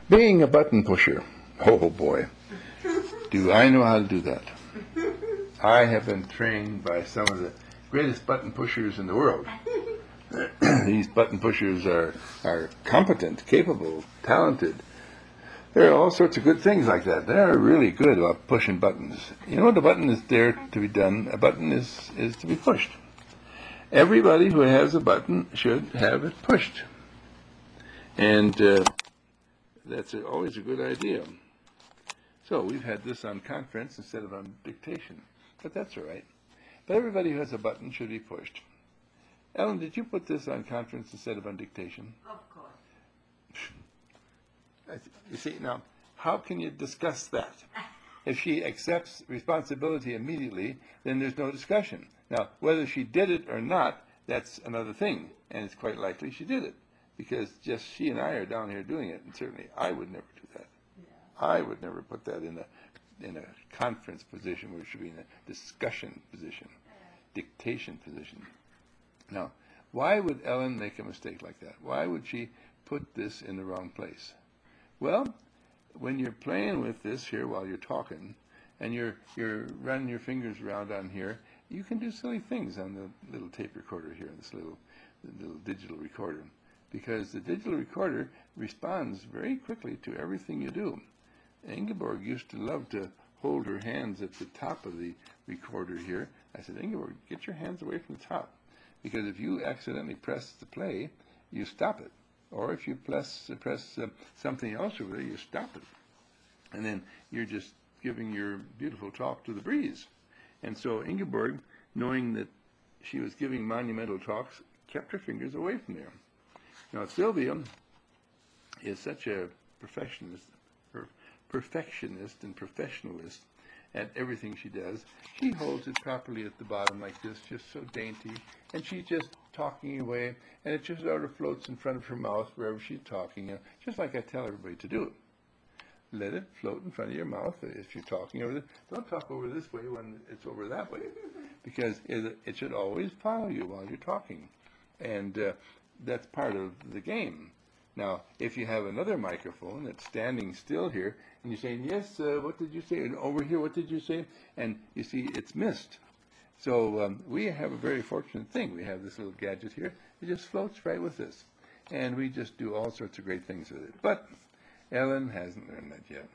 Being a button pusher. Oh boy, do I know how to do that. I have been trained by some of the greatest button pushers in the world. These button pushers are competent, capable, talented. There are all sorts of good things like that. They're really good about pushing buttons. You know, the button is there to be done. A button is to be pushed. Everybody who has a button should have it pushed. And that's always a good idea. So we've had this on conference instead of on dictation. But that's all right. But everybody who has a button should be pushed. Ellen, did you put this on conference instead of on dictation? Of course. You see, now, how can you discuss that? If she accepts responsibility immediately, then there's no discussion. Now, whether she did it or not, that's another thing, and it's quite likely she did it, because just she and I are down here doing it, and certainly I would never do that. Yeah. I would never put that in a conference position where it should be in a discussion position, dictation position. Now, why would Ellen make a mistake like that? Why would she put this in the wrong place? Well, when you're playing with this here while you're talking, and you're running your fingers around on here, you can do silly things on the little tape recorder here, this little digital recorder, because the digital recorder responds very quickly to everything you do. Ingeborg used to love to hold her hands at the top of the recorder here. I said, Ingeborg, get your hands away from the top, because if you accidentally press the play, you stop it. Or if you press something else over there, you stop it. And then you're just giving your beautiful talk to the breeze. And so Ingeborg, knowing that she was giving monumental talks, kept her fingers away from there. Now, Sylvia is such a perfectionist and professionalist at everything she does. She holds it properly at the bottom like this, just so dainty, and she's just talking away, and it just sort of floats in front of her mouth wherever she's talking, just like I tell everybody to do it. Let it float in front of your mouth if you're talking over this. Don't talk over this way when it's over that way, because it should always follow you while you're talking, and that's part of the game. Now, if you have another microphone that's standing still here, and you're saying, yes, what did you say? And over here, what did you say? And you see, it's missed. So we have a very fortunate thing. We have this little gadget here. It just floats right with this. And we just do all sorts of great things with it. But Ellen hasn't learned that yet.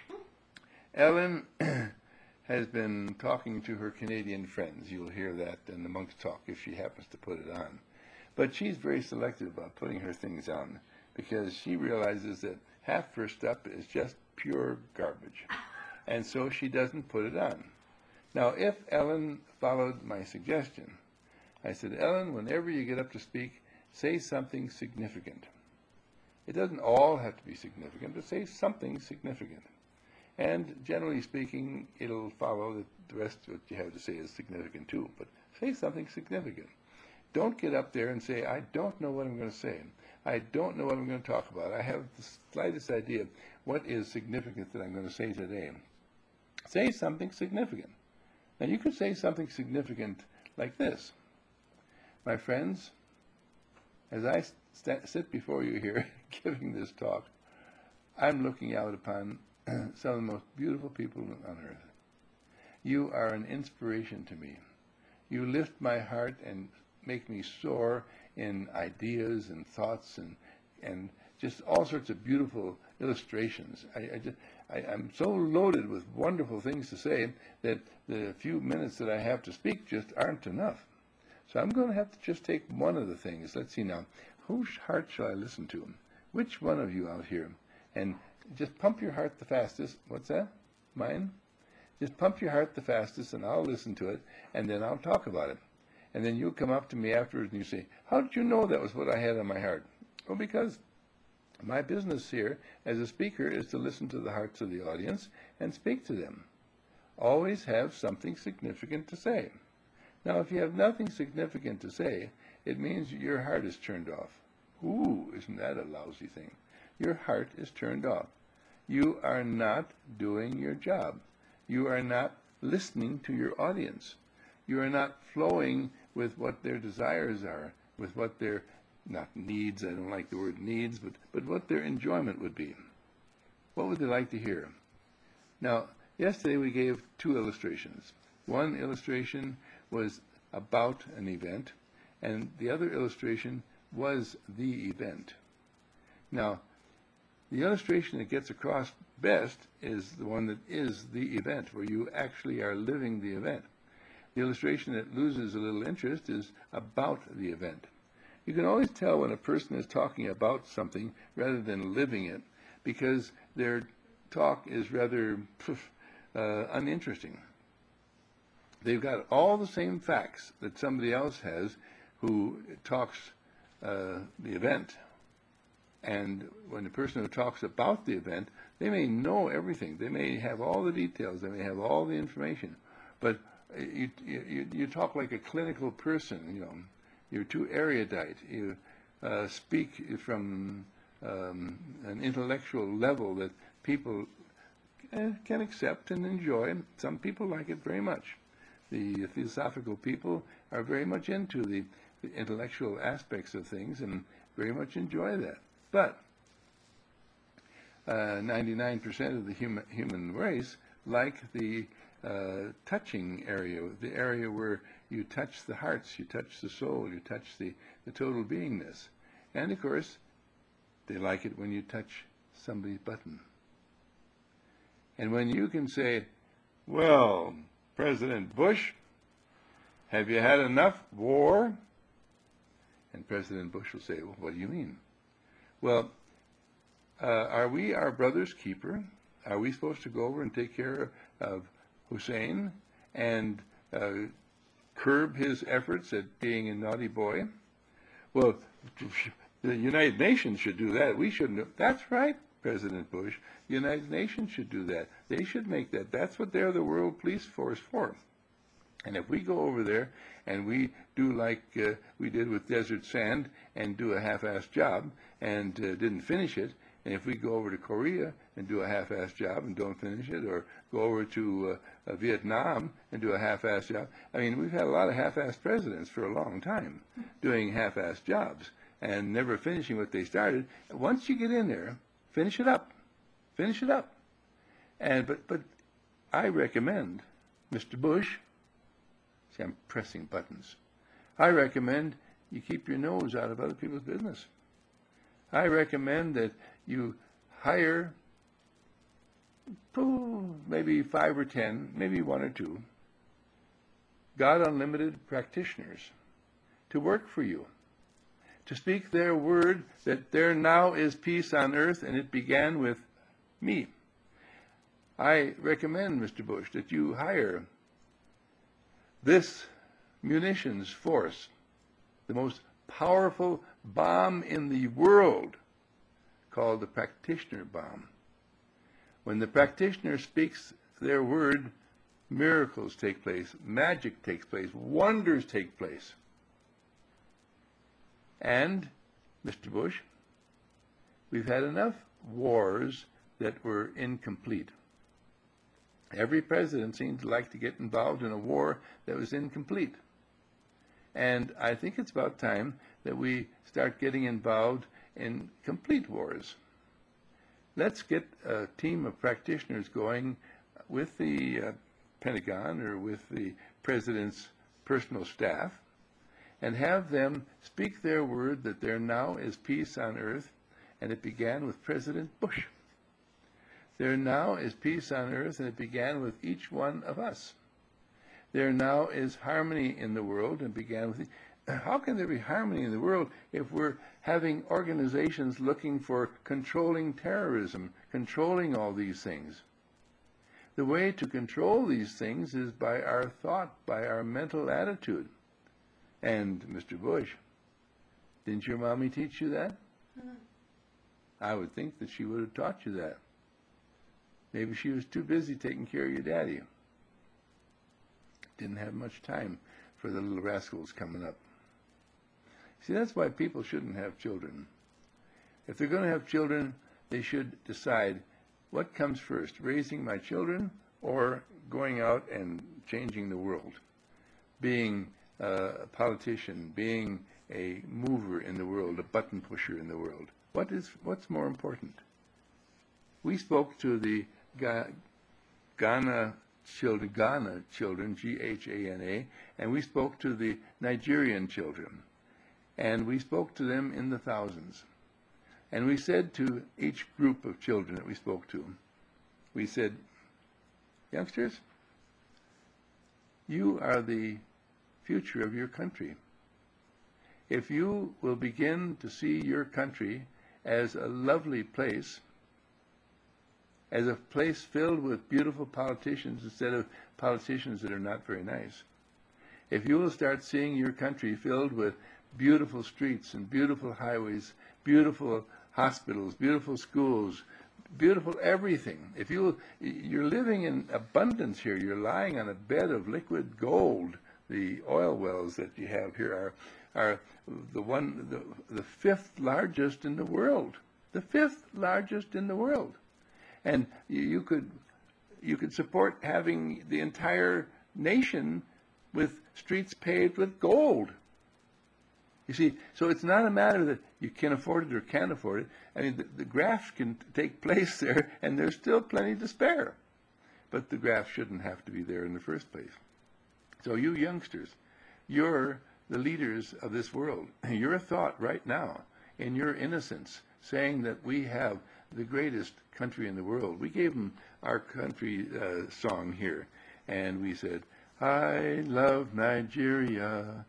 Ellen has been talking to her Canadian friends. You'll hear that in the Monk's Talk if she happens to put it on. But she's very selective about putting her things on, because she realizes that half her stuff is just pure garbage. And so she doesn't put it on. Now, if Ellen followed my suggestion, I said, Ellen, whenever you get up to speak, say something significant. It doesn't all have to be significant, but say something significant. And generally speaking, it'll follow that the rest of what you have to say is significant too. But say something significant. Don't get up there and say, I don't know what I'm going to say. I don't know what I'm going to talk about. I have the slightest idea what is significant that I'm going to say today. Say something significant. Now, you could say something significant like this. My friends, as I sit before you here giving this talk, I'm looking out upon some of the most beautiful people on earth. You are an inspiration to me. You lift my heart and make me soar in ideas and thoughts and just all sorts of beautiful illustrations. I'm so loaded with wonderful things to say that the few minutes that I have to speak just aren't enough. So I'm going to have to just take one of the things. Let's see now. Whose heart shall I listen to? Which one of you out here? And just pump your heart the fastest. What's that? Mine? Just pump your heart the fastest, and I'll listen to it, and then I'll talk about it. And then you'll come up to me afterwards and you say, how did you know that was what I had on my heart? Well, because my business here as a speaker is to listen to the hearts of the audience and speak to them. Always have something significant to say. Now, if you have nothing significant to say, it means your heart is turned off. Ooh, isn't that a lousy thing? Your heart is turned off. You are not doing your job. You are not listening to your audience. You are not flowing with what their desires are, with what their, not needs, I don't like the word needs, but what their enjoyment would be. What would they like to hear? Now, yesterday we gave two illustrations. One illustration was about an event, and the other illustration was the event. Now, the illustration that gets across best is the one that is the event, where you actually are living the event. The illustration that loses a little interest is about the event. You can always tell when a person is talking about something rather than living it, because their talk is rather uninteresting. They've got all the same facts that somebody else has who talks the event. And when the person who talks about the event, they may know everything. They may have all the details. They may have all the information. But you talk like a clinical person, you know. You're too erudite. You speak from an intellectual level that people can accept and enjoy. Some people like it very much. The philosophical people are very much into the intellectual aspects of things and very much enjoy that. But 99% of the human race like the touching area, the area where you touch the hearts, you touch the soul, you touch the total beingness. And of course, they like it when you touch somebody's button. And when you can say, well, President Bush, have you had enough war? And President Bush will say, well, what do you mean? Well, are we our brother's keeper? Are we supposed to go over and take care of Hussein and curb his efforts at being a naughty boy? Well, the United Nations should do that. We shouldn't. That's right, President Bush. The United Nations should do that. They should make that. That's what they're the world police force for. And if we go over there and we do like we did with Desert Sand and do a half-assed job and didn't finish it, and if we go over to Korea and do a half-assed job and don't finish it, or go over to Vietnam and do a half-assed job, I mean, we've had a lot of half-assed presidents for a long time doing half-assed jobs and never finishing what they started. Once you get in there, finish it up. Finish it up. And but I recommend, Mr. Bush, see, I'm pressing buttons. I recommend you keep your nose out of other people's business. I recommend that you hire maybe 5 or 10, maybe 1 or 2, God Unlimited practitioners to work for you, to speak their word that there now is peace on earth and it began with me. I recommend, Mr. Bush, that you hire this munitions force, the most powerful bomb in the world, called the practitioner bomb. When the practitioner speaks their word, miracles take place, magic takes place, wonders take place. And, Mr. Bush, we've had enough wars that were incomplete. Every president seemed to like to get involved in a war that was incomplete. And I think it's about time that we start getting involved in complete wars. Let's get a team of practitioners going with the Pentagon or with the president's personal staff and have them speak their word that there now is peace on earth, and it began with President Bush. There now is peace on earth, and it began with each one of us. There now is harmony in the world, and began with... How can there be harmony in the world if we're having organizations looking for controlling terrorism, controlling all these things? The way to control these things is by our thought, by our mental attitude. And, Mr. Bush, didn't your mommy teach you that? Mm-hmm. I would think that she would have taught you that. Maybe she was too busy taking care of your daddy. Didn't have much time for the little rascals coming up. See, that's why people shouldn't have children. If they're going to have children, they should decide what comes first, raising my children or going out and changing the world, being a politician, being a mover in the world, a button pusher in the world. What's more important? we spoke to the Ghana children, Ghana, and we spoke to the Nigerian children, and we spoke to them in the thousands. And we said to each group of children that we spoke to, we said, youngsters, you are the future of your country. If you will begin to see your country as a lovely place, as a place filled with beautiful politicians instead of politicians that are not very nice, if you will start seeing your country filled with beautiful streets and beautiful highways, beautiful hospitals, beautiful schools, beautiful everything. If you're living in abundance here, you're lying on a bed of liquid gold. The oil wells that you have here are the fifth largest in the world. The fifth largest in the world. And you could support having the entire nation with streets paved with gold. You see, so it's not a matter that you can afford it or can't afford it. I mean, the graft can take place there, and there's still plenty to spare. But the graft shouldn't have to be there in the first place. So you youngsters, you're the leaders of this world. You're a thought right now, in your innocence, saying that we have the greatest country in the world. We gave them our country song here, and we said, I love Nigeria.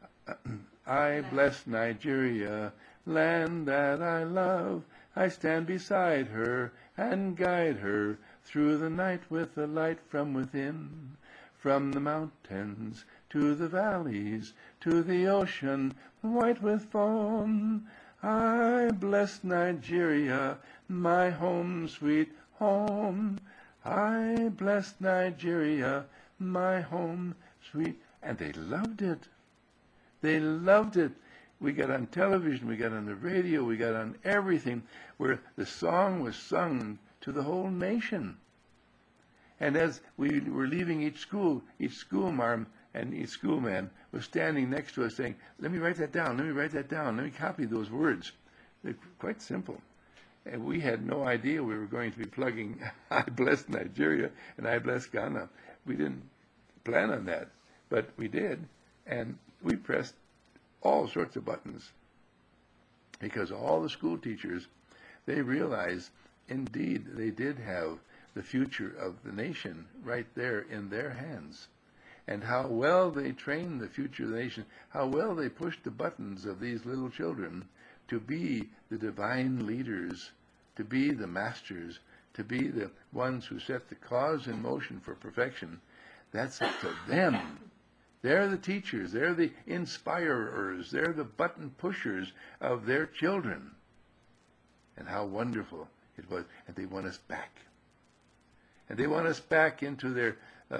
I bless Nigeria, land that I love. I stand beside her and guide her through the night with the light from within. From the mountains to the valleys, to the ocean white with foam. I bless Nigeria, my home, sweet home. I bless Nigeria, my home, sweet. And they loved it. They loved it. We got on television, we got on the radio, we got on everything where the song was sung to the whole nation. And as we were leaving each schoolmarm and each schoolman was standing next to us saying, let me write that down, let me write that down, let me copy those words. They're quite simple. And we had no idea we were going to be plugging I bless Nigeria and I bless Ghana. We didn't plan on that, but we did. And we pressed all sorts of buttons because all the school teachers, they realized indeed they did have the future of the nation right there in their hands. And how well they trained the future of the nation, how well they pushed the buttons of these little children to be the divine leaders, to be the masters, to be the ones who set the cause in motion for perfection. That's up to them. They're the teachers, they're the inspirers, they're the button pushers of their children. And how wonderful it was. And they want us back. And they want us back into their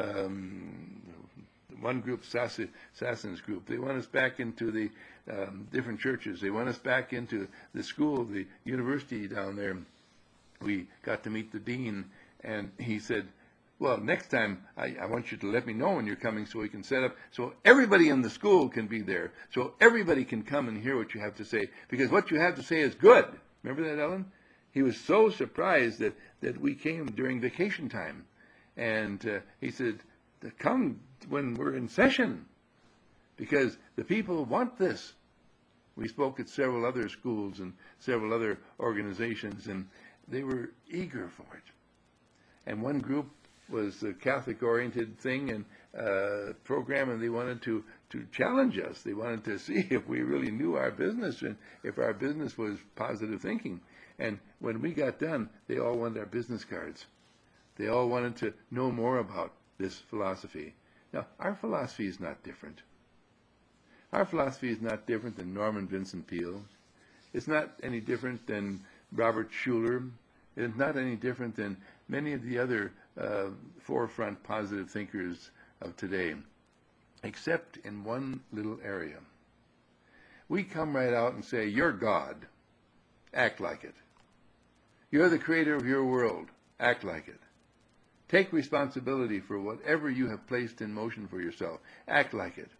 one group, Sassan's group. They want us back into the different churches. They want us back into the school, the university down there. We got to meet the dean, and he said, well, next time I want you to let me know when you're coming so we can set up so everybody in the school can be there, so everybody can come and hear what you have to say, because what you have to say is good. Remember that, Ellen? He was so surprised that we came during vacation time. And he said, come when we're in session, because the people want this. We spoke at several other schools and several other organizations, and they were eager for it. And one group was a Catholic-oriented thing and program, and they wanted to challenge us. They wanted to see if we really knew our business and if our business was positive thinking. And when we got done, they all wanted our business cards. They all wanted to know more about this philosophy. Now, our philosophy is not different. Our philosophy is not different than Norman Vincent Peale. It's not any different than Robert Schuller. It's not any different than many of the other forefront positive thinkers of today, except in one little area. We come right out and say, you're God. Act like it. You're the creator of your world. Act like it. Take responsibility for whatever you have placed in motion for yourself. Act like it.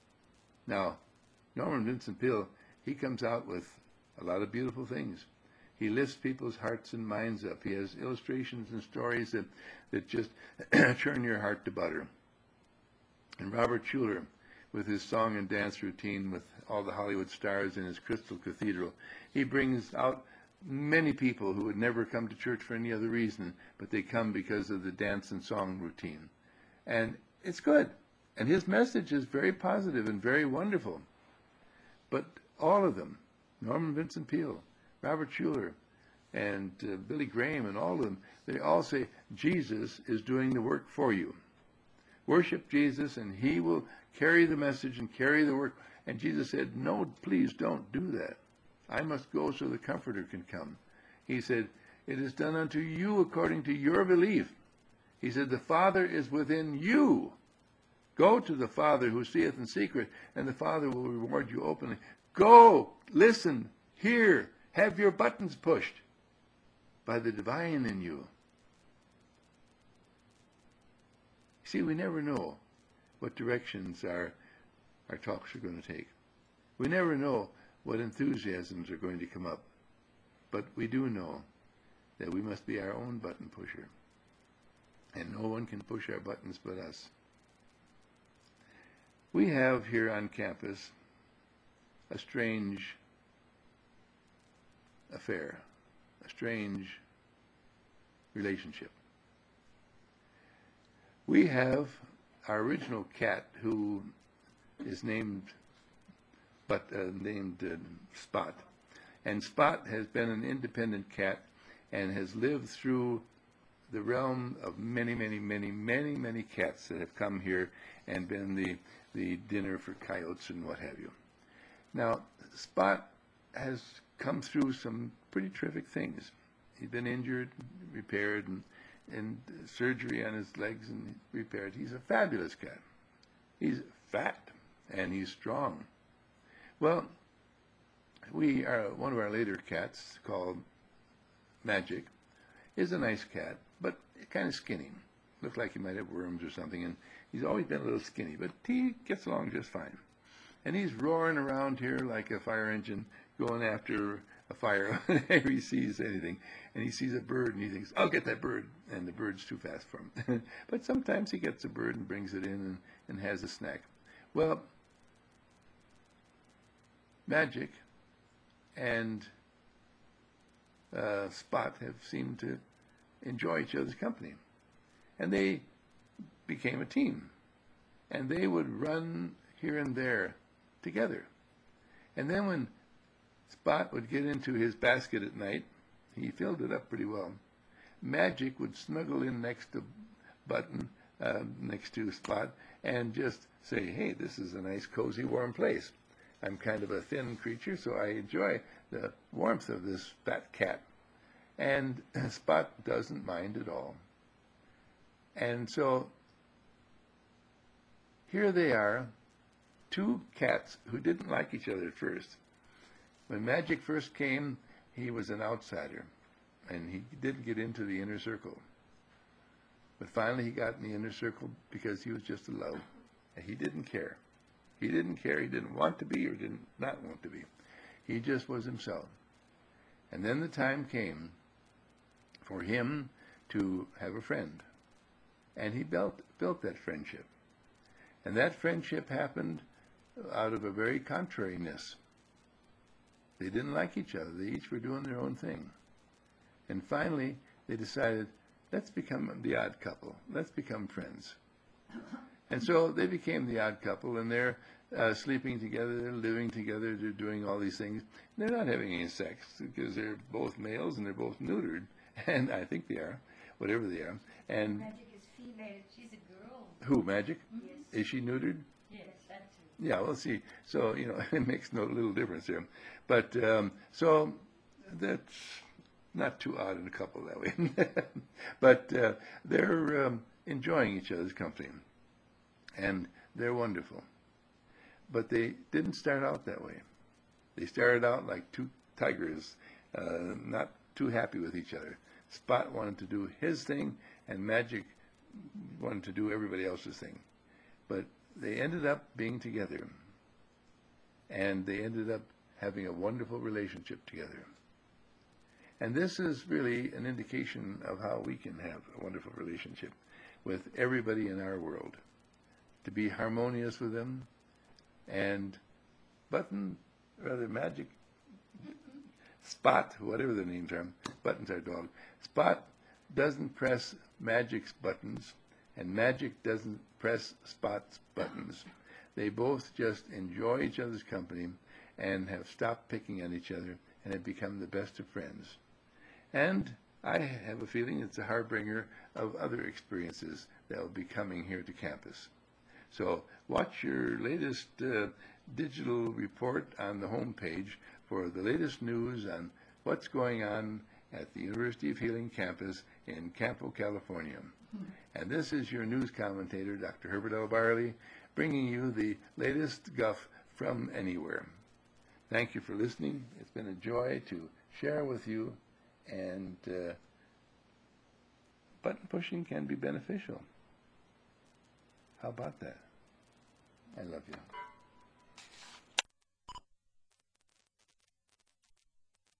Now, Norman Vincent Peale, he comes out with a lot of beautiful things. He lifts people's hearts and minds up. He has illustrations and stories that just churn your heart to butter. And Robert Schuller, with his song and dance routine with all the Hollywood stars in his Crystal Cathedral, he brings out many people who would never come to church for any other reason, but they come because of the dance and song routine. And it's good. And his message is very positive and very wonderful. But all of them, Norman Vincent Peale, Robert Schuller, and Billy Graham, and all of them, they all say Jesus is doing the work for you. Worship Jesus, and he will carry the message and carry the work. And Jesus said, no, please don't do that. I must go so the Comforter can come. He said, it is done unto you according to your belief. He said, the Father is within you. Go to the Father who seeth in secret, and the Father will reward you openly. Go, listen, hear, have your buttons pushed by the divine in you. See, we never know what directions our talks are going to take. We never know what enthusiasms are going to come up. But we do know that we must be our own button pusher. And no one can push our buttons but us. We have here on campus a strange affair, a strange relationship. We have our original cat, who is named Spot. And Spot has been an independent cat and has lived through the realm of many, many, many, many, many cats that have come here and been the dinner for coyotes and what have you. Now, Spot has come through some pretty terrific things. He's been injured, repaired, and surgery on his legs and repaired. He's a fabulous cat. He's fat and he's strong. Well, one of our later cats, called Magic, is a nice cat, but kind of skinny. Looks like he might have worms or something, and he's always been a little skinny, but he gets along just fine. And he's roaring around here like a fire engine going after a fire whenever he sees anything. And he sees a bird and he thinks, I'll get that bird. And the bird's too fast for him. But sometimes he gets a bird and brings it in and has a snack. Well, Magic and Spot have seemed to enjoy each other's company. And they became a team. And they would run here and there together. And then when Spot would get into his basket at night, he filled it up pretty well. Magic would snuggle in next to Button, next to Spot, and just say, hey, this is a nice, cozy, warm place. I'm kind of a thin creature, so I enjoy the warmth of this fat cat. And Spot doesn't mind at all. And so here they are, two cats who didn't like each other at first. When Magic first came, he was an outsider, and he didn't get into the inner circle. But finally he got in the inner circle because he was just a love. And he didn't care. He didn't care. He didn't want to be or did not want to be. He just was himself. And then the time came for him to have a friend. And he built that friendship. And that friendship happened out of a very contrariness. They didn't like each other. They each were doing their own thing. And finally, they decided, let's become the odd couple. Let's become friends. And so they became the odd couple, and they're sleeping together, they're living together, they're doing all these things. They're not having any sex because they're both males and they're both neutered. And I think they are, whatever they are. And Magic is female. She's a girl. Who, Magic? Yes. Is she neutered? Yes, that too. Yeah, we'll see. So, it makes no little difference there. But, so that's not too odd in a couple that way. But they're enjoying each other's company. And they're wonderful. But they didn't start out that way. They started out like two tigers, not too happy with each other. Spot wanted to do his thing, and Magic wanted to do everybody else's thing. But they ended up being together. And they ended up having a wonderful relationship together. And this is really an indication of how we can have a wonderful relationship with everybody in our world, to be harmonious with them. And Magic, Spot, whatever the names are, Button's our dog. Spot doesn't press Magic's buttons, and Magic doesn't press Spot's buttons. They both just enjoy each other's company and have stopped picking on each other and have become the best of friends. And I have a feeling it's a harbinger of other experiences that will be coming here to campus. So watch your latest digital report on the home page for the latest news on what's going on at the University of Healing campus in Campo, California. And this is your news commentator, Dr. Herbert L. Barley, bringing you the latest guff from anywhere. Thank you for listening. It's been a joy to share with you, and button pushing can be beneficial. How about that? I love you.